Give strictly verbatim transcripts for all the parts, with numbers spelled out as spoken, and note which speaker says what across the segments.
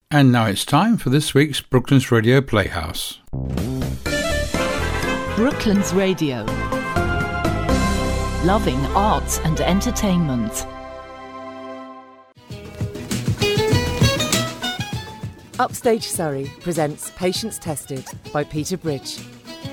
Speaker 1: And now it's time for this week's Brooklands Radio Playhouse.
Speaker 2: Brooklands Radio. Loving arts and entertainment.
Speaker 3: Upstage Surrey presents Patience Tested by Peter Bridge.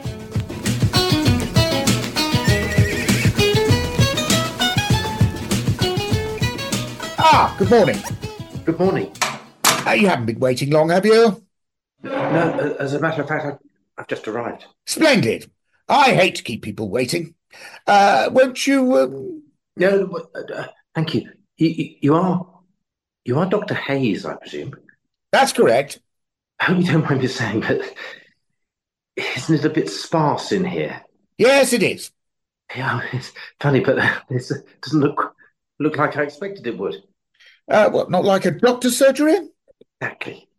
Speaker 4: Ah, good morning.
Speaker 5: Good morning.
Speaker 4: Uh, you haven't been waiting long, have you?
Speaker 5: No, as a matter of fact, I, I've just arrived.
Speaker 4: Splendid. I hate to keep people waiting. Uh, won't you... Um...
Speaker 5: No, uh, thank you. you. You are... You are Doctor Hayes, I presume?
Speaker 4: That's correct.
Speaker 5: I hope you don't mind me saying, but isn't it a bit sparse in here?
Speaker 4: Yes, it is.
Speaker 5: Yeah, it's funny, but it doesn't look look like I expected it would.
Speaker 4: Uh, what, not like a doctor's surgery?
Speaker 5: Exactly.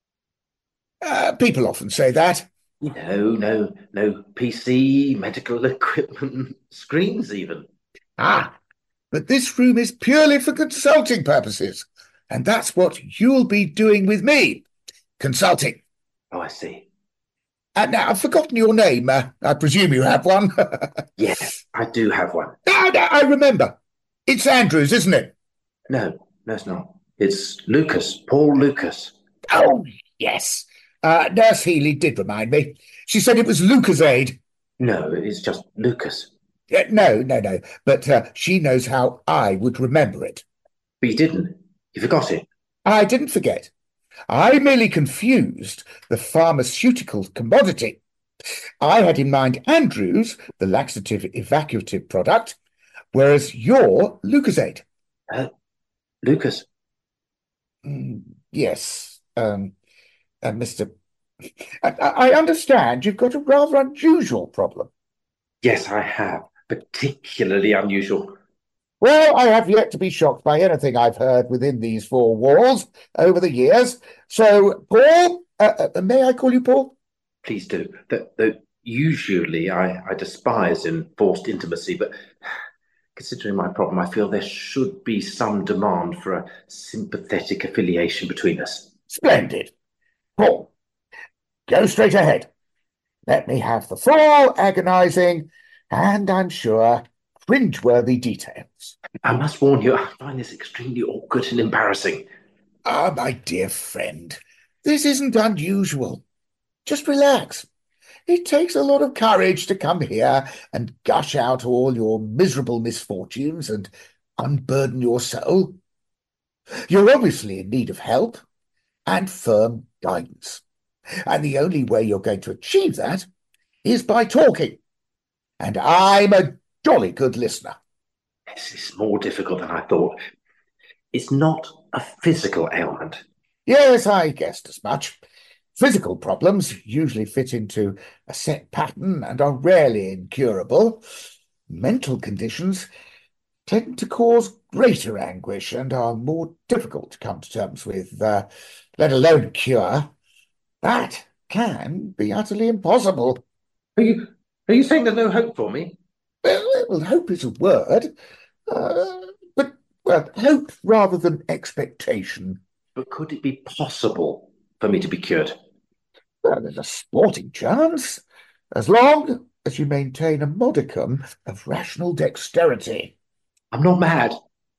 Speaker 4: Uh, people often say that.
Speaker 5: No, no, no P C, medical equipment, screens even.
Speaker 4: Ah, but this room is purely for consulting purposes. And that's what you'll be doing with me. Consulting.
Speaker 5: Oh, I see.
Speaker 4: And now, I've forgotten your name. Uh, I presume you have one.
Speaker 5: Yes, I do have one.
Speaker 4: No, no, I remember. It's Andrews, isn't it?
Speaker 5: No, no, it's not. It's Lucas, Paul Lucas.
Speaker 4: Oh, yes. Uh, Nurse Healy did remind me. She said it was Lucasade.
Speaker 5: No, it's just Lucas.
Speaker 4: Uh, no, no, no. But uh, she knows how I would remember it.
Speaker 5: But you didn't. You forgot it.
Speaker 4: I didn't forget. I merely confused the pharmaceutical commodity. I had in mind Andrews, the laxative evacuative product, whereas you're Lucasade.
Speaker 5: Uh, Lucas?
Speaker 4: Mm, yes, um, uh, Mister I, I understand you've got a rather unusual problem.
Speaker 5: Yes, I have. Particularly unusual.
Speaker 4: Well, I have yet to be shocked by anything I've heard within these four walls over the years. So, Paul, uh, uh, may I call you Paul?
Speaker 5: Please do. The, the, usually I, I despise enforced intimacy, but considering my problem, I feel there should be some demand for a sympathetic affiliation between us.
Speaker 4: Splendid. Paul, go straight ahead. Let me have the full, agonising, and I'm sure cringeworthy details.
Speaker 5: I must warn you, I find this extremely awkward and embarrassing.
Speaker 4: Ah, my dear friend, this isn't unusual. Just relax. It takes a lot of courage to come here and gush out all your miserable misfortunes and unburden your soul. You're obviously in need of help and firm guidance. And the only way you're going to achieve that is by talking. And I'm a jolly good listener.
Speaker 5: This is more difficult than I thought. It's not a physical ailment.
Speaker 4: Yes, I guessed as much. Physical problems usually fit into a set pattern and are rarely incurable. Mental conditions tend to cause greater anguish and are more difficult to come to terms with, uh, let alone cure. That can be utterly impossible.
Speaker 5: Are you, are you saying there's no hope for me?
Speaker 4: Well, well hope is a word, uh, but well, hope rather than expectation.
Speaker 5: But could it be possible for me to be cured?
Speaker 4: Well, there's a sporting chance, as long as you maintain a modicum of rational dexterity.
Speaker 5: I'm not mad.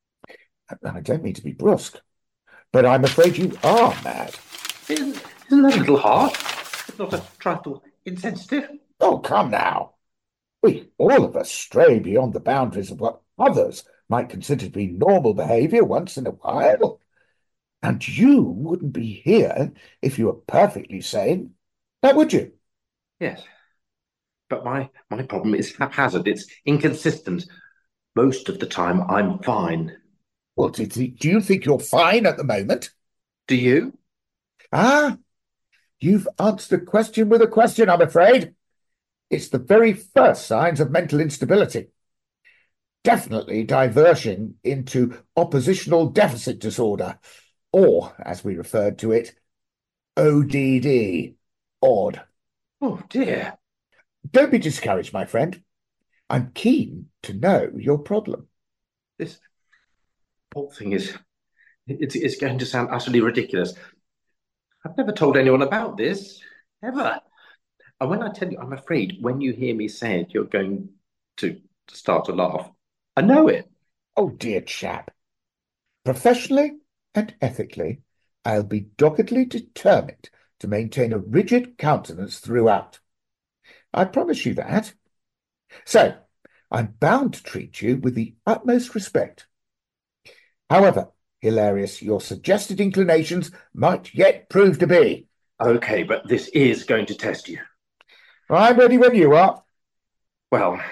Speaker 4: I don't mean to be brusque, but I'm afraid you are mad.
Speaker 5: Isn't, isn't that a little harsh? It's not a trifle insensitive.
Speaker 4: Oh, come now. We all of us stray beyond the boundaries of what others might consider to be normal behaviour once in a while. And you wouldn't be here if you were perfectly sane, now would you?
Speaker 5: Yes. But my, my problem is haphazard. It's inconsistent. Most of the time, I'm fine.
Speaker 4: Well, do, do you think you're fine at the moment?
Speaker 5: Do you?
Speaker 4: Ah, you've answered a question with a question, I'm afraid. It's the very first signs of mental instability. Definitely diversion into oppositional deficit disorder, or, as we referred to it, O D D, odd.
Speaker 5: Oh, dear.
Speaker 4: Don't be discouraged, my friend. I'm keen to know your problem.
Speaker 5: This whole thing is, it's, it's going to sound utterly ridiculous, I've never told anyone about this, ever. And when I tell you, I'm afraid when you hear me say it, you're going to start to laugh. I know it.
Speaker 4: Oh, dear chap. Professionally and ethically, I'll be doggedly determined to maintain a rigid countenance throughout. I promise you that. So, I'm bound to treat you with the utmost respect. However hilarious your suggested inclinations might yet prove to be.
Speaker 5: Okay, but this is going to test you.
Speaker 4: I'm ready when you are.
Speaker 5: Well,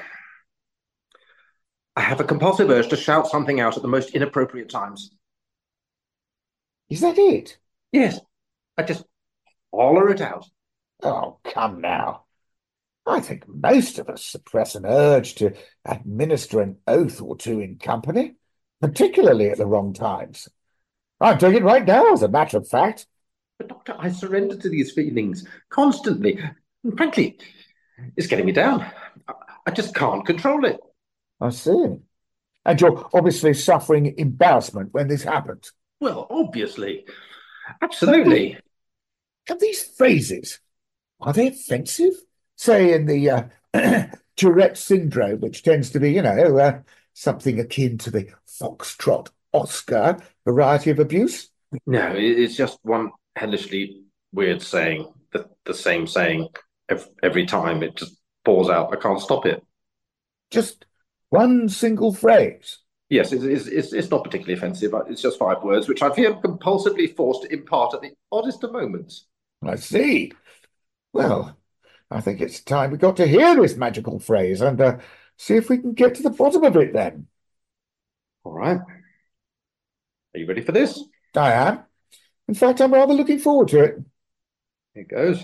Speaker 5: I have a compulsive urge to shout something out at the most inappropriate times.
Speaker 4: Is that it?
Speaker 5: Yes, I just holler it out.
Speaker 4: Oh, come now. I think most of us suppress an urge to administer an oath or two in company, particularly at the wrong times. I'm doing it right now, as a matter of fact.
Speaker 5: But, Doctor, I surrender to these feelings constantly. And frankly, it's getting me down. I, I just can't control it.
Speaker 4: I see. And you're obviously suffering embarrassment when this happens.
Speaker 5: Well, obviously. Absolutely.
Speaker 4: And these phrases, are they offensive? Say in the uh, Tourette syndrome, which tends to be, you know, uh, something akin to the Foxtrot Oscar variety of abuse?
Speaker 5: No, it's just one hellishly weird saying, the, the same saying every, every time. It just pours out. I can't stop it.
Speaker 4: Just one single phrase?
Speaker 5: Yes, it's, it's, it's, it's not particularly offensive. It's just five words, which I feel compulsively forced to impart at the oddest of moments.
Speaker 4: I see. Well, I think it's time we got to hear this magical phrase and uh, see if we can get to the bottom of it then.
Speaker 5: All right. Are you ready for this?
Speaker 4: I am. In fact, I'm rather looking forward to it.
Speaker 5: Here goes.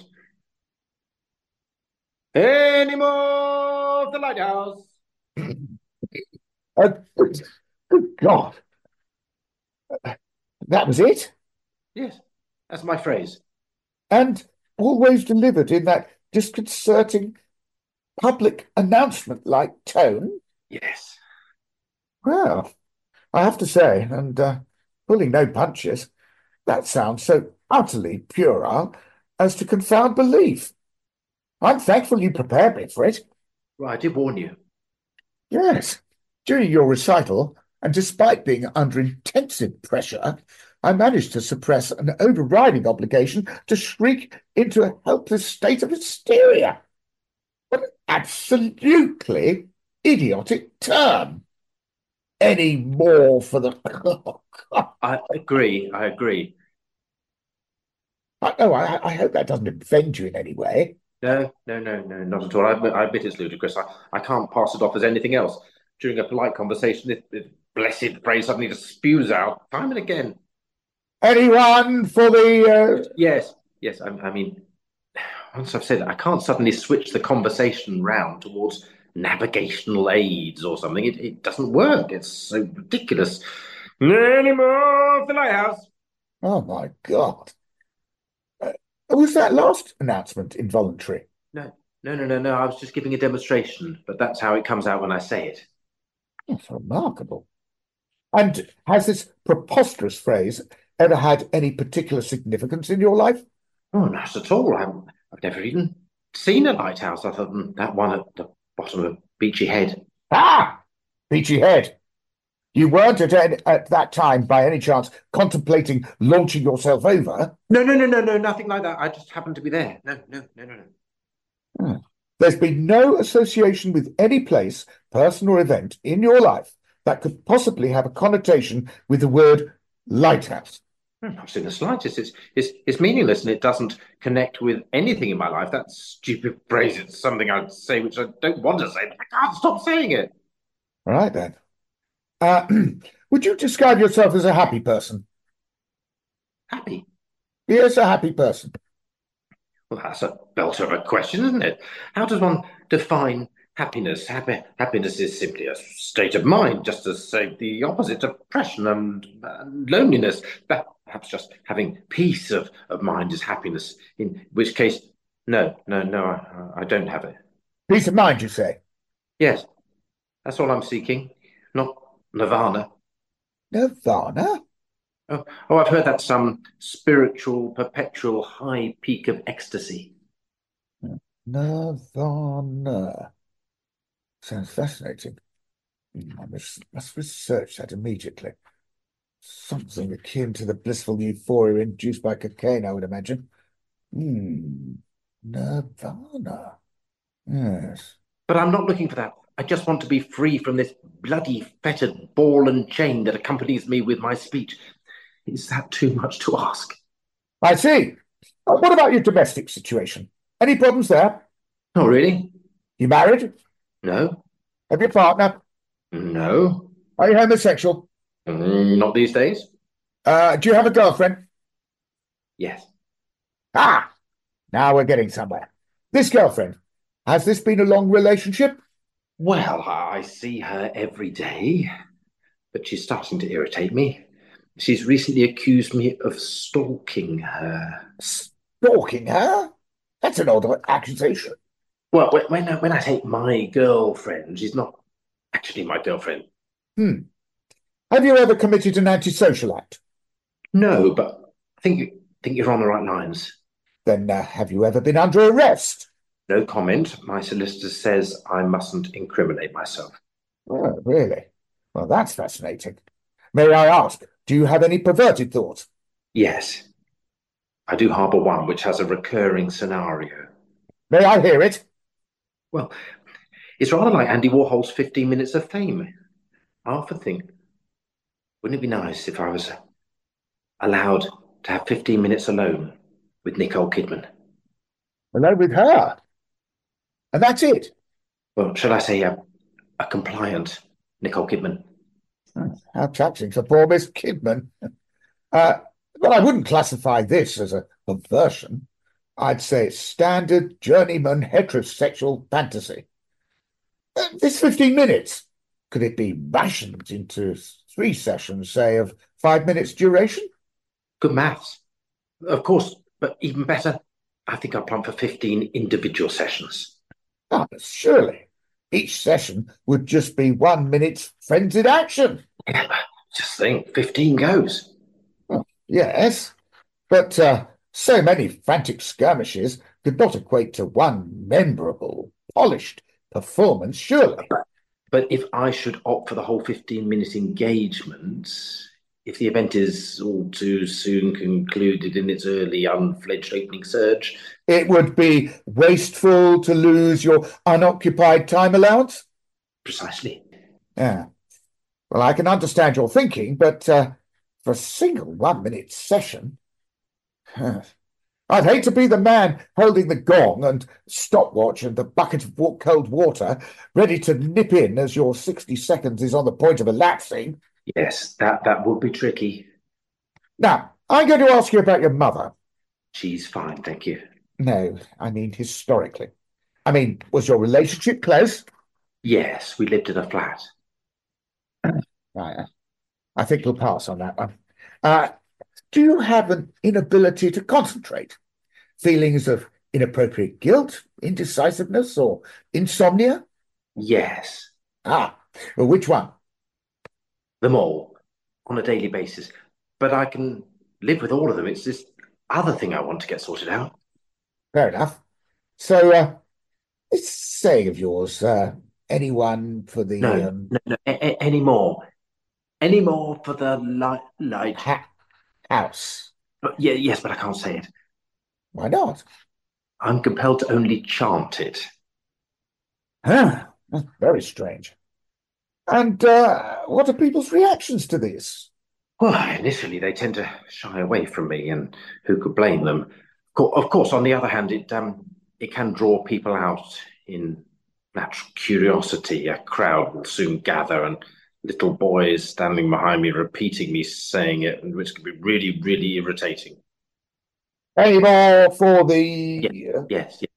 Speaker 5: Any more of the lighthouse?
Speaker 4: Uh, good, good God. Uh, that was it?
Speaker 5: Yes, that's my phrase.
Speaker 4: And always delivered in that disconcerting public announcement-like tone?
Speaker 5: Yes.
Speaker 4: Well, I have to say, and uh, pulling no punches, that sounds so utterly puerile as to confound belief. I'm thankful you prepared me for it.
Speaker 5: Well, I did warn you.
Speaker 4: Yes. During your recital, and despite being under intensive pressure, I managed to suppress an overriding obligation to shriek into a helpless state of hysteria. What an absolutely idiotic term. Any more for the...
Speaker 5: I agree, I agree.
Speaker 4: I, oh, I, I hope that doesn't offend you in any way.
Speaker 5: No, no, no, no, not at all. I admit, I admit it's ludicrous. I, I can't pass it off as anything else. During a polite conversation, this, this blessed phrase suddenly just spews out time and again.
Speaker 4: Anyone for the... Uh...
Speaker 5: Yes, yes, I, I mean, once I've said it, I can't suddenly switch the conversation round towards navigational aids or something. It, it doesn't work. It's so ridiculous. Any more of the lighthouse?
Speaker 4: Oh, my God. Uh, was that last announcement involuntary?
Speaker 5: No, no, no, no, no. I was just giving a demonstration, but that's how it comes out when I say it.
Speaker 4: That's remarkable. And has this preposterous phrase ever had any particular significance in your life?
Speaker 5: Oh, not at all. I'm, I've never even seen a lighthouse other than that one at the bottom of Beachy Head.
Speaker 4: Ah! Beachy Head. You weren't at, at that time, by any chance, contemplating launching yourself over?
Speaker 5: No, no, no, no, no, nothing like that. I just happened to be there. No, no, no, no, no.
Speaker 4: Hmm. There's been no association with any place, person, or event in your life that could possibly have a connotation with the word lighthouse.
Speaker 5: Not in the slightest. It's, it's, it's meaningless and it doesn't connect with anything in my life. That stupid phrase, it's something I'd say which I don't want to say, but I can't stop saying it.
Speaker 4: All right, then. Uh, would you describe yourself as a happy person?
Speaker 5: Happy?
Speaker 4: Yes, a happy person.
Speaker 5: Well, that's a belter of a question, isn't it? How does one define happiness? Happy, happiness is simply a state of mind, just as, say, the opposite, depression and uh, loneliness. Perhaps just having peace of, of mind is happiness, in which case, no, no, no, I, I don't have it.
Speaker 4: Peace of mind, you say?
Speaker 5: Yes, that's all I'm seeking, not nirvana.
Speaker 4: Nirvana?
Speaker 5: Oh, oh, I've heard that's some spiritual, perpetual high peak of ecstasy.
Speaker 4: Nirvana. Sounds fascinating. Hmm, I must, must research that immediately. Something akin to the blissful euphoria induced by cocaine, I would imagine. Hmm. Nirvana. Yes.
Speaker 5: But I'm not looking for that. I just want to be free from this bloody fettered ball and chain that accompanies me with my speech. Is that too much to ask?
Speaker 4: I see. Uh, what about your domestic situation? Any problems there?
Speaker 5: Oh, really?
Speaker 4: You married?
Speaker 5: No,
Speaker 4: Have you a partner?
Speaker 5: no,
Speaker 4: Are you homosexual?
Speaker 5: Mm, not these days.
Speaker 4: Uh, do you have a girlfriend?
Speaker 5: Yes.
Speaker 4: Ah, now we're getting somewhere. This girlfriend, has this been a long relationship?
Speaker 5: Well, I see her every day, but she's starting to irritate me. She's recently accused me of stalking her.
Speaker 4: Stalking her? That's an odd accusation.
Speaker 5: Well, when when I, when I say my girlfriend, she's not actually my girlfriend.
Speaker 4: Hmm. Have you ever committed an antisocial act?
Speaker 5: No, but I think you think you're on the right lines.
Speaker 4: Then uh, have you ever been under arrest?
Speaker 5: No comment. My solicitor says I mustn't incriminate myself.
Speaker 4: Oh, really? Well, that's fascinating. May I ask, do you have any perverted thoughts?
Speaker 5: Yes, I do harbour one which has a recurring scenario.
Speaker 4: May I hear it?
Speaker 5: Well, it's rather like Andy Warhol's fifteen minutes of fame. I often think, wouldn't it be nice if I was allowed to have fifteen minutes alone with Nicole Kidman?
Speaker 4: Alone with her? And that's it?
Speaker 5: Well, shall I say a, a compliant Nicole Kidman?
Speaker 4: Oh, how touching for poor Miss Kidman. Uh, but I wouldn't classify this as a perversion. I'd say it's standard journeyman heterosexual fantasy. Uh, this fifteen minutes, could it be rationed into three sessions, say, of five minutes duration?
Speaker 5: Good maths. Of course, but even better, I think I'll plump for fifteen individual sessions.
Speaker 4: Ah, but surely each session would just be one minute's frenzied action.
Speaker 5: Yeah, but just think, fifteen goes.
Speaker 4: Oh, yes, but uh, so many frantic skirmishes could not equate to one memorable, polished performance, surely.
Speaker 5: But if I should opt for the whole fifteen minute engagement, if the event is all too soon concluded in its early unfledged opening surge,
Speaker 4: It would be wasteful to lose your unoccupied time allowance?
Speaker 5: precisely.
Speaker 4: Yeah. Well, I can understand your thinking, but uh, for a single one-minute session, I'd hate to be the man holding the gong and stopwatch and the bucket of wa- cold water, ready to nip in as your sixty seconds is on the point of elapsing.
Speaker 5: Yes, that, that would be tricky.
Speaker 4: Now, I'm going to ask you about your mother.
Speaker 5: She's fine, thank you.
Speaker 4: No, I mean historically. I mean, was your relationship close?
Speaker 5: Yes, we lived in a flat.
Speaker 4: I, I think we'll pass on that one. Uh, do you have an inability to concentrate? Feelings of inappropriate guilt, indecisiveness, or insomnia?
Speaker 5: Yes,
Speaker 4: Ah, well, which one?
Speaker 5: them all on a daily basis. But I can live with all of them. It's this other thing I want to get sorted out.
Speaker 4: Fair enough. So, uh, this saying of yours, uh, anyone for the
Speaker 5: No,
Speaker 4: um,
Speaker 5: no, no, a- a- any more. Any more for the light, light.
Speaker 4: ha house?
Speaker 5: But yeah, yes, but I can't say it.
Speaker 4: Why not?
Speaker 5: I'm compelled to only chant it.
Speaker 4: Huh, that's very strange. And uh, what are people's reactions to this?
Speaker 5: Well, initially they tend to shy away from me, and who could blame them? Of cour- Of course, on the other hand, it um it can draw people out in natural curiosity. A crowd will soon gather, and little boys standing behind me repeating me saying it, and which can be really, really irritating.
Speaker 4: Any more for the... uh,
Speaker 5: Yes, yes.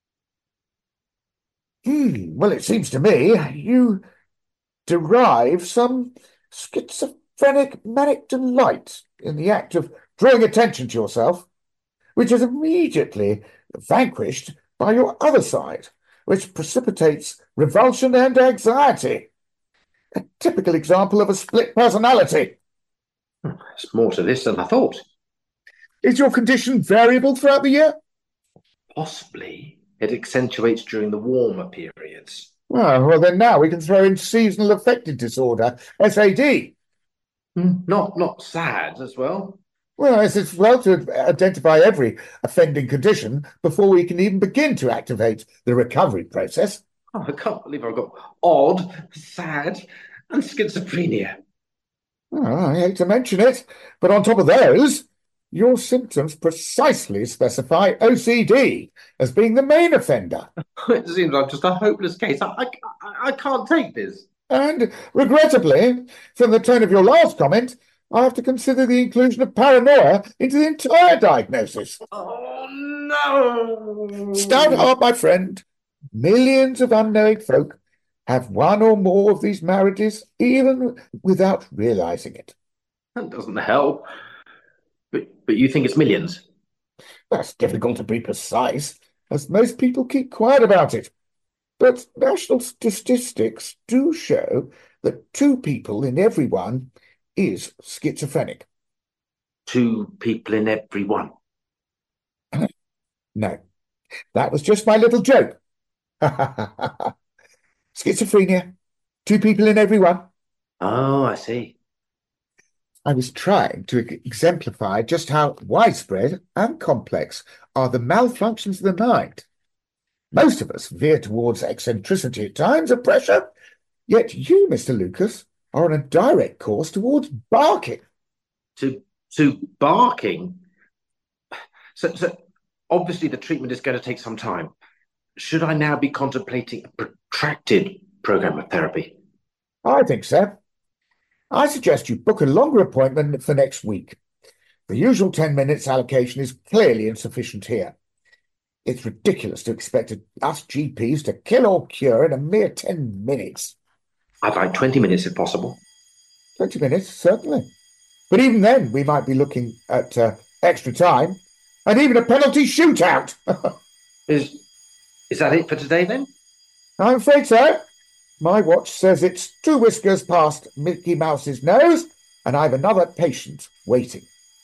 Speaker 4: Hmm, well, it seems to me you derive some schizophrenic manic delight in the act of drawing attention to yourself, which is immediately vanquished by your other side, which precipitates revulsion and anxiety. A typical example of a split personality.
Speaker 5: There's more to this than I thought.
Speaker 4: Is your condition variable throughout the year?
Speaker 5: Possibly it accentuates during the warmer periods.
Speaker 4: Well, well, then now we can throw in seasonal affective disorder, S A D.
Speaker 5: Mm, not not sad as well.
Speaker 4: Well, it's as well to identify every offending condition before we can even begin to activate the recovery process.
Speaker 5: Oh, I can't believe I've got odd, sad, and schizophrenia.
Speaker 4: Oh, I hate to mention it, but on top of those, your symptoms precisely specify O C D as being the main offender.
Speaker 5: It seems I'm just a hopeless case. I, I, I can't take this.
Speaker 4: And regrettably, from the tone of your last comment, I have to consider the inclusion of paranoia into the entire diagnosis.
Speaker 5: Oh, no!
Speaker 4: Stout heart, my friend. Millions of unknowing folk have one or more of these marriages, even without realizing it.
Speaker 5: That doesn't help. But, but you think it's millions?
Speaker 4: That's difficult to be precise, as most people keep quiet about it. But national statistics do show that two people in every one is schizophrenic.
Speaker 5: Two people in every one?
Speaker 4: No, that was just my little joke. Schizophrenia, two people in every one.
Speaker 5: Oh, I see.
Speaker 4: I was trying to exemplify just how widespread and complex are the malfunctions of the mind. Most of us veer towards eccentricity at times of pressure, yet you, Mister Lucas, are on a direct course towards barking.
Speaker 5: To to barking? So, so obviously the treatment is going to take some time. Should I now be contemplating a protracted program of therapy?
Speaker 4: I think so. I suggest you book a longer appointment for next week. The usual ten minutes allocation is clearly insufficient here. It's ridiculous to expect us G Ps to kill or cure in a mere ten minutes.
Speaker 5: I'd like twenty minutes if possible.
Speaker 4: twenty minutes, certainly. But even then, we might be looking at uh, extra time and even a penalty shootout.
Speaker 5: Is is that it for today, then?
Speaker 4: I'm afraid so. My watch says it's two whiskers past Mickey Mouse's nose, and I've another patient waiting.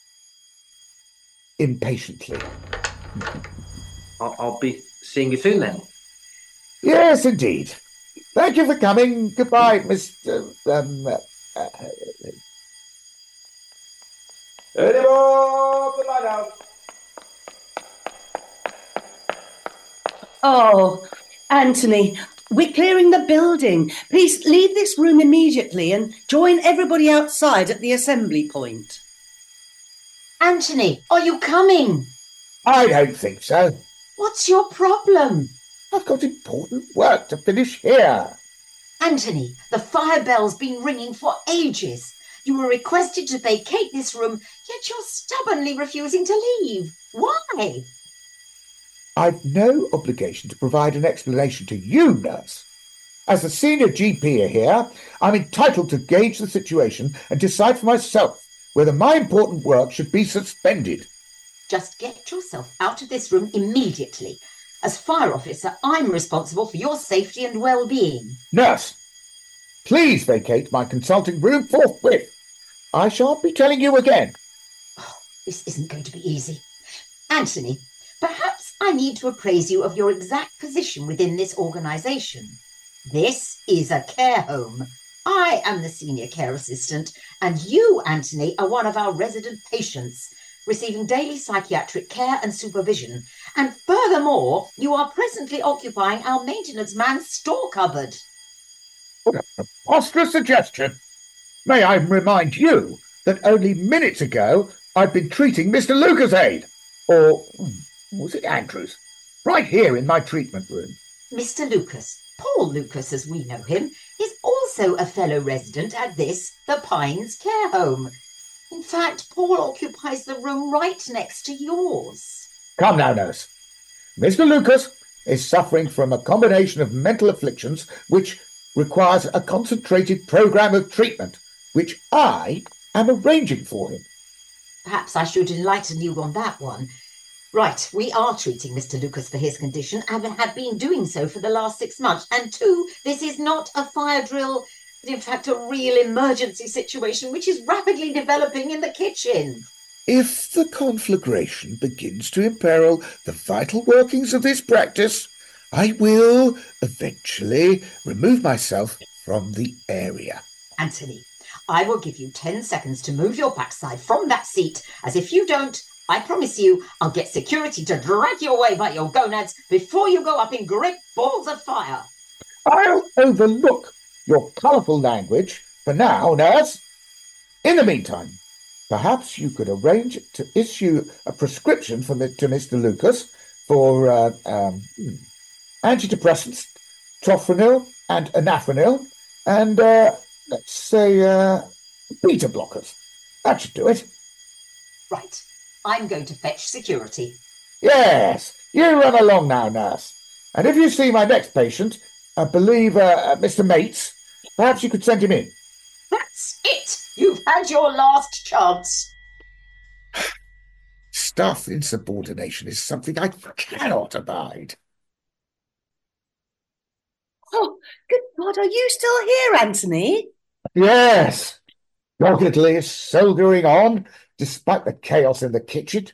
Speaker 4: Impatiently.
Speaker 5: I'll, I'll be seeing you soon, then.
Speaker 4: Yes, indeed. Thank you for coming. Goodbye, Mister Um, uh, uh, Any more for my house?
Speaker 6: Oh, Anthony, we're clearing the building. Please leave this room immediately and join everybody outside at the assembly point.
Speaker 7: Anthony, are you coming?
Speaker 4: I don't think so.
Speaker 7: What's your problem?
Speaker 4: I've got important work to finish here.
Speaker 7: Anthony, the fire bell's been ringing for ages. You were requested to vacate this room, yet you're stubbornly refusing to leave. Why?
Speaker 4: I've no obligation to provide an explanation to you, nurse. As the senior G P here, I'm entitled to gauge the situation and decide for myself whether my important work should be suspended.
Speaker 7: Just get yourself out of this room immediately. As fire officer, I'm responsible for your safety and well-being.
Speaker 4: Nurse, please vacate my consulting room forthwith. I shan't be telling you again.
Speaker 7: Oh, this isn't going to be easy. Anthony, perhaps I need to appraise you of your exact position within this organisation. This is a care home. I am the senior care assistant, and you, Anthony, are one of our resident patients, receiving daily psychiatric care and supervision. And furthermore, you are presently occupying our maintenance man's store cupboard.
Speaker 4: What a preposterous suggestion. May I remind you that only minutes ago I'd been treating Mister Lucasade, or was it Andrews, right here in my treatment room.
Speaker 7: Mister Lucas, Paul Lucas as we know him, is also a fellow resident at this, the Pines Care Home. In fact, Paul occupies the room right next to yours.
Speaker 4: Come now, nurse. Mister Lucas is suffering from a combination of mental afflictions which requires a concentrated program of treatment, which I am arranging for him.
Speaker 7: Perhaps I should enlighten you on that one. Right, we are treating Mister Lucas for his condition and have been doing so for the last six months. And two, this is not a fire drill. In fact, a real emergency situation which is rapidly developing in the kitchen.
Speaker 4: If the conflagration begins to imperil the vital workings of this practice, I will eventually remove myself from the area.
Speaker 7: Anthony, I will give you ten seconds to move your backside from that seat, as if you don't, I promise you, I'll get security to drag you away by your gonads before you go up in great balls of fire.
Speaker 4: I'll overlook your colourful language for now, nurse. In the meantime, perhaps you could arrange to issue a prescription for to Mister Lucas for uh, um, antidepressants, tofranil and anafranil, and uh, let's say uh, beta blockers. That should do it.
Speaker 7: Right. I'm going to fetch security.
Speaker 4: Yes, you run along now, nurse. And if you see my next patient, I believe uh, Mister Mates, perhaps you could send him in.
Speaker 7: That's it. You've had your last chance.
Speaker 4: Staff insubordination is something I cannot abide.
Speaker 6: Oh, good God, are you still here, Anthony?
Speaker 4: Yes, doggedly soldiering on, despite the chaos in the kitchen.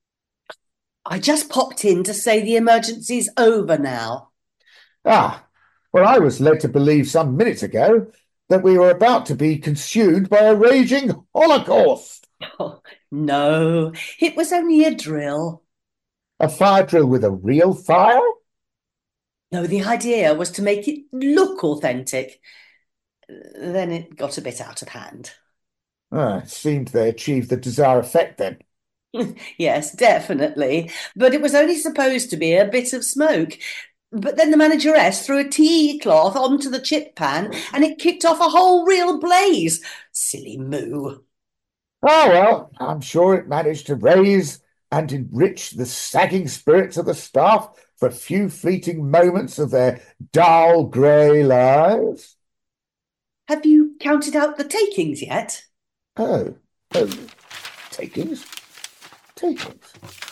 Speaker 6: I just popped in to say the emergency's over now.
Speaker 4: Ah, well, I was led to believe some minutes ago that we were about to be consumed by a raging holocaust.
Speaker 6: Oh, no, it was only a drill.
Speaker 4: A fire drill with a real fire?
Speaker 6: No, the idea was to make it look authentic. Then it got a bit out of hand.
Speaker 4: Ah, it seemed they achieved the desired effect then.
Speaker 6: Yes, definitely. But it was only supposed to be a bit of smoke. But then the manageress threw a tea cloth onto the chip pan and it kicked off a whole real blaze. Silly moo.
Speaker 4: Oh, well, I'm sure it managed to raise and enrich the sagging spirits of the staff for a few fleeting moments of their dull grey lives.
Speaker 6: Have you counted out the takings yet?
Speaker 4: Oh, oh, takings? Takings?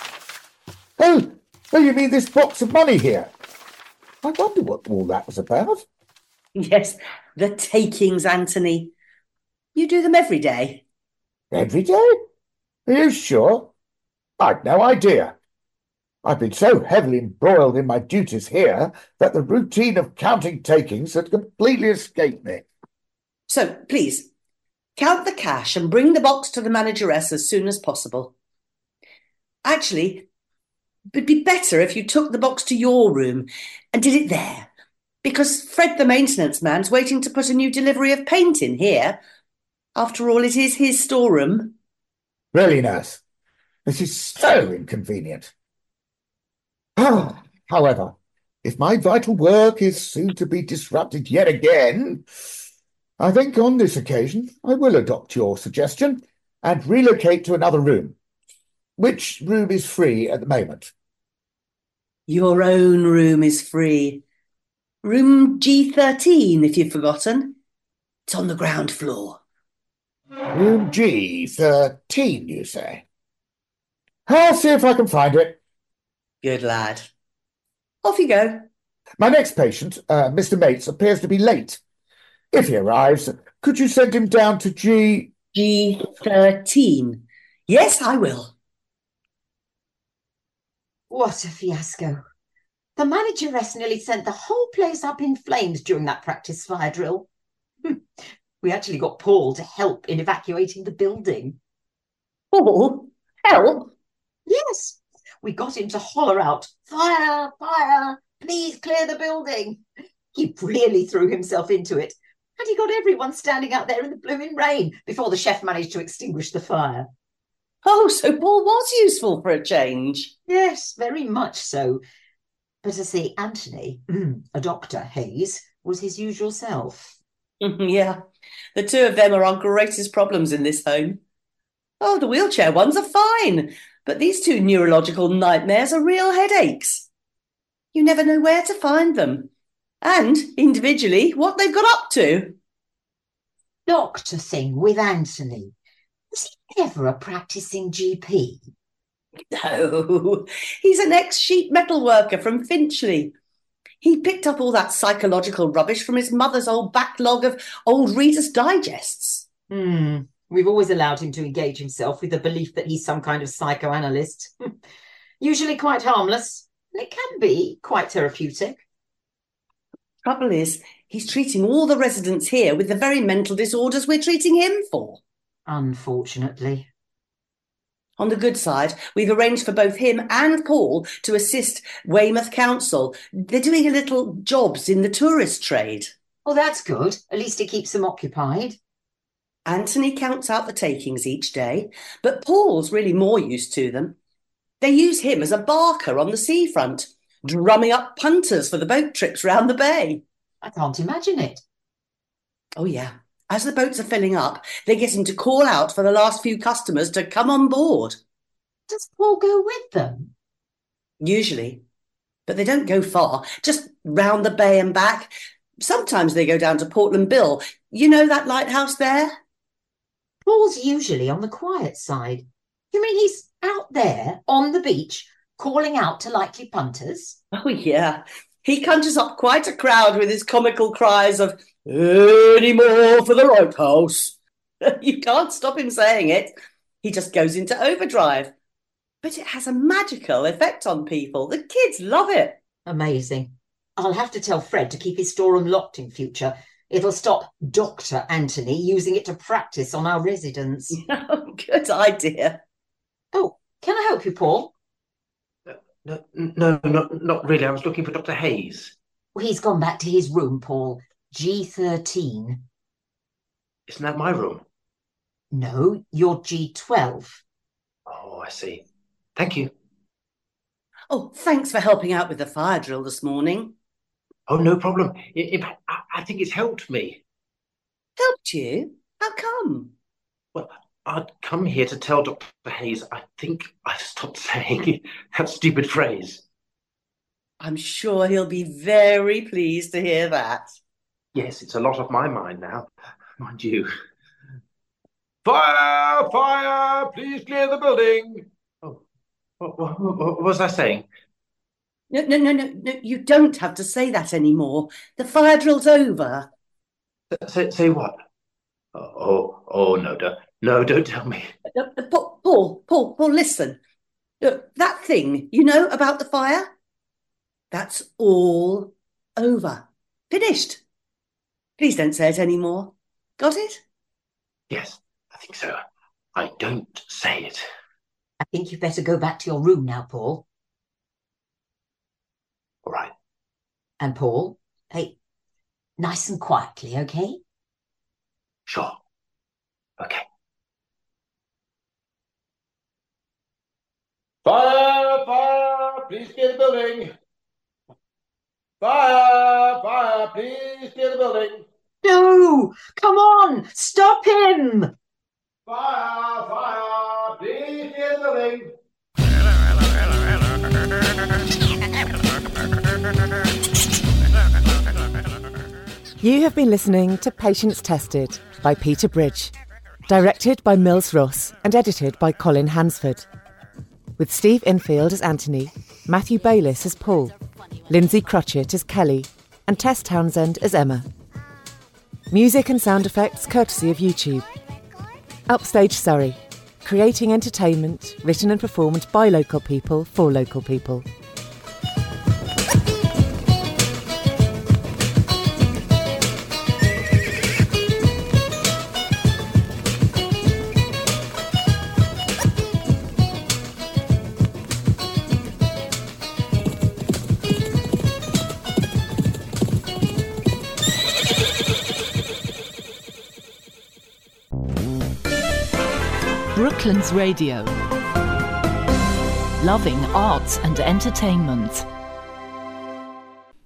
Speaker 4: Oh, oh, you mean this box of money here? I wonder what all that was about.
Speaker 6: Yes, the takings, Anthony. You do them every day.
Speaker 4: Every day? Are you sure? I'd no idea. I've been so heavily embroiled in my duties here that the routine of counting takings had completely escaped me.
Speaker 6: So, please, count the cash and bring the box to the manageress as soon as possible. Actually, it'd be better if you took the box to your room and did it there, because Fred the maintenance man's waiting to put a new delivery of paint in here. After all, it is his storeroom.
Speaker 4: Really, nurse, this is so inconvenient. Oh, however, if my vital work is soon to be disrupted yet again, I think on this occasion I will adopt your suggestion and relocate to another room. Which room is free at the moment?
Speaker 6: Your own room is free. Room G thirteen, if you've forgotten. It's on the ground floor.
Speaker 4: Room G thirteen, you say? I'll see if I can find it.
Speaker 6: Good lad. Off you go.
Speaker 4: My next patient, uh, Mister Mates, appears to be late. If he arrives, could you send him down to G...
Speaker 6: G thirteen. Yes, I will.
Speaker 7: What a fiasco. The manageress nearly sent the whole place up in flames during that practice fire drill. We actually got Paul to help in evacuating the building.
Speaker 6: Paul? Help?
Speaker 7: Yes. We got him to holler out, "Fire, fire, please clear the building." He really threw himself into it, and he got everyone standing out there in the blooming rain before the chef managed to extinguish the fire.
Speaker 6: Oh, so Paul was useful for a change.
Speaker 7: Yes, very much so. But to see Anthony, a Doctor Hayes, was his usual self.
Speaker 6: Yeah, the two of them are our greatest problems in this home. Oh, the wheelchair ones are fine, but these two neurological nightmares are real headaches. You never know where to find them, and, individually, what they've got up to.
Speaker 7: Doctor thing with Anthony. Was he ever a practising G P?
Speaker 6: No, he's an ex-sheet metal worker from Finchley. He picked up all that psychological rubbish from his mother's old backlog of old Reader's Digests.
Speaker 7: Hmm. We've always allowed him to engage himself with the belief that he's some kind of psychoanalyst. Usually quite harmless, and it can be quite therapeutic.
Speaker 6: Trouble is, he's treating all the residents here with the very mental disorders we're treating him for.
Speaker 7: Unfortunately.
Speaker 6: On the good side, we've arranged for both him and Paul to assist Weymouth Council. They're doing a little jobs in the tourist trade.
Speaker 7: Oh, that's good. At least it keeps them occupied.
Speaker 6: Anthony counts out the takings each day, but Paul's really more used to them. They use him as a barker on the seafront, drumming up punters for the boat trips round the bay.
Speaker 7: I can't imagine it.
Speaker 6: Oh, yeah. As the boats are filling up, they get him to call out for the last few customers to come on board.
Speaker 7: Does Paul go with them?
Speaker 6: Usually. But they don't go far, just round the bay and back. Sometimes they go down to Portland Bill. You know that lighthouse there?
Speaker 7: Paul's usually on the quiet side. You mean he's out there on the beach calling out to likely punters?
Speaker 6: Oh, yeah. He conjures up quite a crowd with his comical cries of, "Any more for the lighthouse?" You can't stop him saying it. He just goes into overdrive. But it has a magical effect on people. The kids love it.
Speaker 7: Amazing. I'll have to tell Fred to keep his storeroom locked in future. It'll stop Doctor Anthony using it to practice on our residents.
Speaker 6: Oh, good idea.
Speaker 7: Oh, can I help you, Paul?
Speaker 5: No, no, not, not really. I was looking for Doctor Hayes.
Speaker 7: Well, he's gone back to his room, Paul. G thirteen.
Speaker 5: Isn't that my room?
Speaker 7: No, you're G twelve.
Speaker 5: Oh, I see. Thank you.
Speaker 6: Oh, thanks for helping out with the fire drill this morning.
Speaker 5: Oh, no problem. In in fact, I, I think it's helped me.
Speaker 6: Helped you? How come?
Speaker 5: Well, I'd come here to tell Doctor Hayes I think I've stopped saying that stupid phrase.
Speaker 6: I'm sure he'll be very pleased to hear that.
Speaker 5: Yes, it's a lot off my mind now, mind you. Fire! Fire! Please clear the building! Oh, what, what, what was I saying?
Speaker 6: No, no, no, no, no, you don't have to say that anymore. The fire drill's over.
Speaker 5: Say, say what? Oh, oh, oh no, don't, no, don't tell me.
Speaker 6: Uh, uh, Paul, Paul, Paul, Paul, listen. Look, that thing, you know, about the fire? That's all over. Finished. Please don't say it anymore. Got it?
Speaker 5: Yes, I think so. I don't say it.
Speaker 7: I think you'd better go back to your room now, Paul.
Speaker 5: All right.
Speaker 7: And Paul, hey, nice and quietly, okay?
Speaker 5: Sure. Okay. Fire! Fire! Please clear the building! Fire! Fire! Please clear the building!
Speaker 7: No! Come on! Stop him!
Speaker 5: Fire! Fire! Please clear the building!
Speaker 3: You have been listening to Patients Tested by Peter Bridge, directed by Mills Ross and edited by Colin Hansford. With Steve Infield as Anthony, Matthew Bayliss as Paul, Lindsay Crutchett as Kelly, and Tess Townsend as Emma. Music and sound effects courtesy of YouTube. Upstage Surrey, creating entertainment written and performed by local people for local people.
Speaker 2: Brooklands Radio. Loving arts and entertainment.